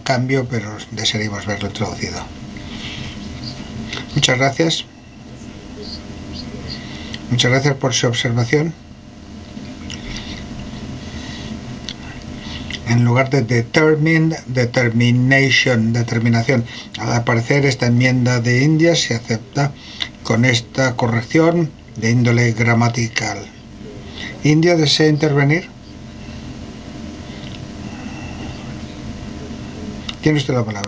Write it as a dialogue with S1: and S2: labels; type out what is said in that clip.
S1: cambio, pero desearíamos verlo introducido. Muchas gracias. Muchas gracias por su observación. En lugar de determine, determinación. Al aparecer esta enmienda de India se acepta con esta corrección de índole gramatical. ¿India desea intervenir? Tiene usted la palabra.